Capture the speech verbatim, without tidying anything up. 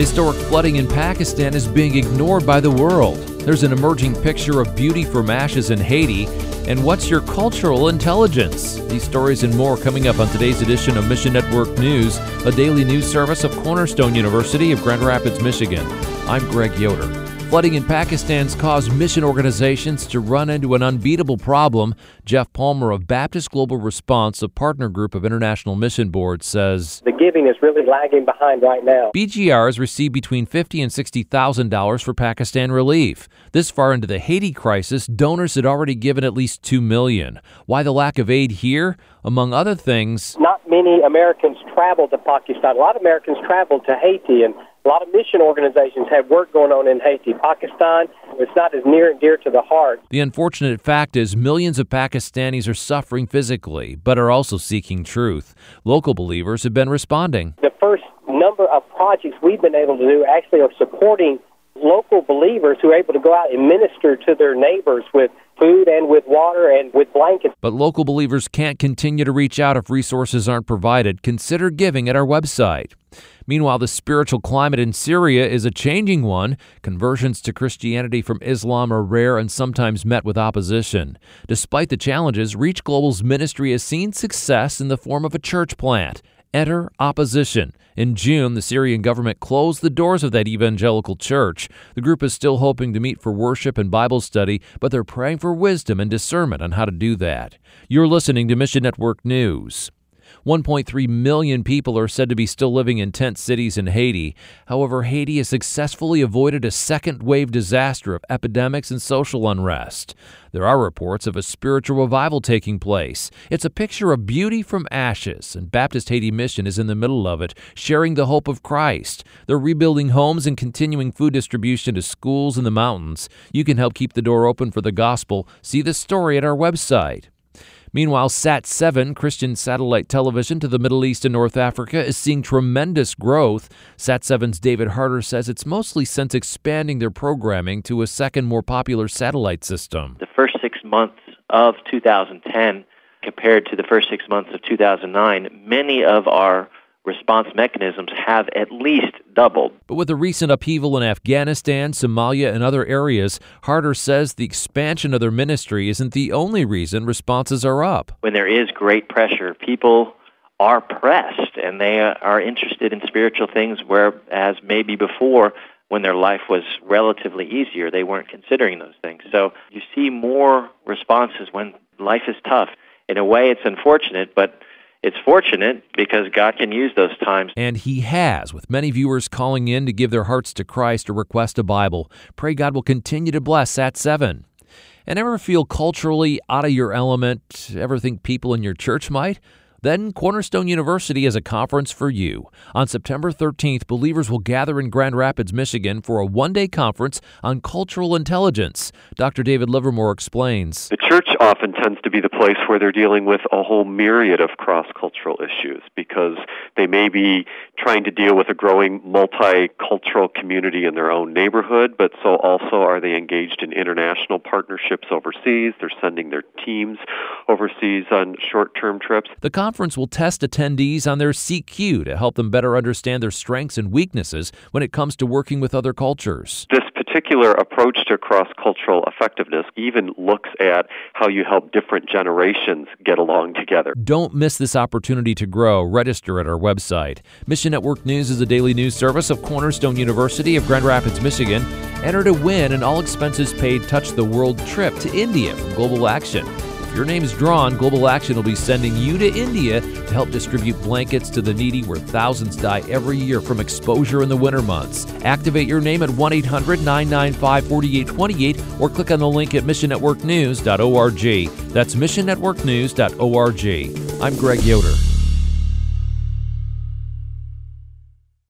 Historic flooding in Pakistan is being ignored by the world. There's an emerging picture of beauty from ashes in Haiti. And what's your cultural intelligence? These stories and more coming up on today's edition of Mission Network News, a daily news service of Cornerstone University of Grand Rapids, Michigan. I'm Greg Yoder. Flooding in Pakistan's caused mission organizations to run into an unbeatable problem. Jeff Palmer of Baptist Global Response, a partner group of International Mission Board, says the giving is really lagging behind right now. B G R has received between fifty thousand dollars and sixty thousand dollars for Pakistan relief. This far into the Haiti crisis, donors had already given at least two million dollars. Why the lack of aid here? Among other things, not many Americans travel to Pakistan. A lot of Americans travel to Haiti, and a lot of mission organizations have work going on in Haiti. Pakistan, it's not as near and dear to the heart. The unfortunate fact is millions of Pakistanis are suffering physically, but are also seeking truth. Local believers have been responding. The first number of projects we've been able to do actually are supporting local believers who are able to go out and minister to their neighbors with food and with water and with blankets. But local believers can't continue to reach out if resources aren't provided. Consider giving at our website. Meanwhile, the spiritual climate in Syria is a changing one. Conversions to Christianity from Islam are rare and sometimes met with opposition. Despite the challenges, Reach Global's ministry has seen success in the form of a church plant. Enter opposition. In June, the Syrian government closed the doors of that evangelical church. The group is still hoping to meet for worship and Bible study, but they're praying for wisdom and discernment on how to do that. You're listening to Mission Network News. one point three million people are said to be still living in tent cities in Haiti. However, Haiti has successfully avoided a second wave disaster of epidemics and social unrest. There are reports of a spiritual revival taking place. It's a picture of beauty from ashes, and Baptist Haiti Mission is in the middle of it, sharing the hope of Christ. They're rebuilding homes and continuing food distribution to schools in the mountains. You can help keep the door open for the gospel. See the story at our website. Meanwhile, Sat seven, Christian satellite television to the Middle East and North Africa, is seeing tremendous growth. Sat seven's David Harder says it's mostly since expanding their programming to a second, more popular satellite system. The first six months of two thousand ten compared to the first six months of two thousand nine, many of our response mechanisms have at least doubled. But with the recent upheaval in Afghanistan, Somalia, and other areas, Harder says the expansion of their ministry isn't the only reason responses are up. When there is great pressure, people are pressed, and they are interested in spiritual things, whereas maybe before, when their life was relatively easier, they weren't considering those things. So you see more responses when life is tough. In a way, it's unfortunate, but it's fortunate because God can use those times. And He has, with many viewers calling in to give their hearts to Christ or request a Bible. Pray God will continue to bless Sat seven. And ever feel culturally out of your element? Ever think people in your church might? Then Cornerstone University has a conference for you. On September thirteenth, believers will gather in Grand Rapids, Michigan for a one-day conference on cultural intelligence. Doctor David Livermore explains. The church often tends to be the place where they're dealing with a whole myriad of cross-cultural issues because they may be trying to deal with a growing multicultural community in their own neighborhood, but so also are they engaged in international partnerships overseas. They're sending their teams overseas on short-term trips. The conference will test attendees on their C Q to help them better understand their strengths and weaknesses when it comes to working with other cultures. This particular approach to cross-cultural effectiveness even looks at how you help different generations get along together. Don't miss this opportunity to grow. Register at our website. Mission Network News is a daily news service of Cornerstone University of Grand Rapids, Michigan. Enter to win an all-expenses-paid Touch the World trip to India from Global Action. If your name is drawn, Global Action will be sending you to India to help distribute blankets to the needy where thousands die every year from exposure in the winter months. Activate your name at one eight hundred nine nine five four eight two eight or click on the link at mission network news dot org. That's mission network news dot org. I'm Greg Yoder.